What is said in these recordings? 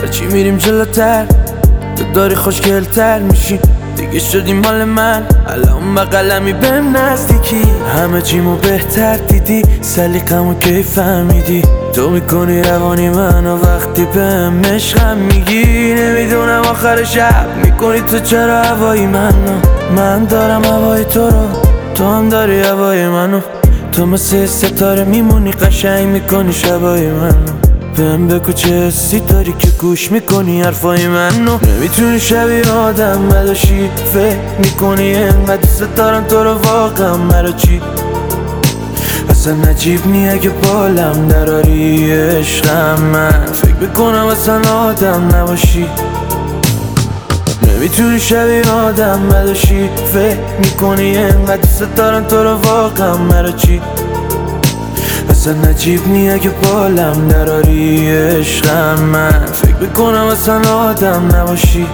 هرچی میریم جلوتر تو داری خوشگلتر میشی، دیگه شدی مال من. الان با قلمی بهم نزدیکی، همه چیمو بهتر دیدی، سلیقمو کی فهمیدی. تو میکنی روانی منو وقتی بهم عشقم میگی. نمیدونم آخر شب میکنی تو چرا هوای منو، من دارم هوای تو رو، تو هم داری هوای منو. تو مثل ستاره میمونی، قشنگ میکنی شبای منو. بهم بگو چه حسی داری که گوش میکنی حرفای منو. نمیتونی شبیه آدم بداشی، فکر میکنی انقدر دوست دارم تو رو واقعا مرا چی. اصلا عجیب نی اگه بالم دراری عشقم، من فکر میکنم اصلا آدم نباشی. نمیتونی شبیه آدم بداشی، فکر میکنی انقدر دوست دارم تو رو واقعا مرا چی. اصلا عجیب نی اگه بالم دراری عشقم، من فکر میکنم اصلا آدم نباشی.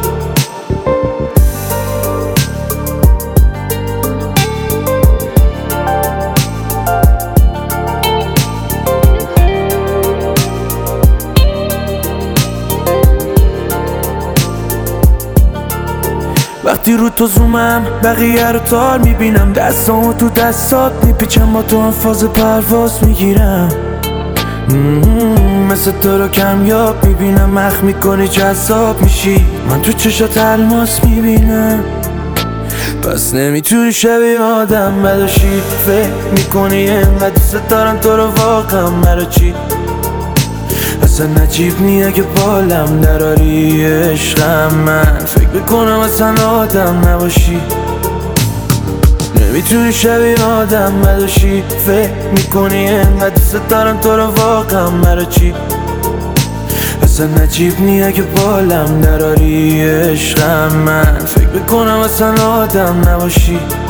وقتی رو تو زومم بقیه رو تار میبینم، دستامو تو دستات میپیچم، با تو هم فاز پرواز میگیرم. مثل تو رو کمیاب میبینم، مخ میکنی جذاب میشی، من تو چشات الماس میبینم. پس نمیتونی شبیه آدم بداشی، فکر میکنی انقدر دوست دارم تو رو واقعا مرا چی. اصلا عجیب نی اگه بالم دراری عشقم، من فکر میکنم اصلا آدم نباشی. نمیتونی شبیه آدم بداشی، فکر میکنی انقدر دوست دارم تو رو واقعا مرا چی. اصلا عجیب نی اگه بالم دراری عشقم، من فکر میکنم اصلا آدم نباشی.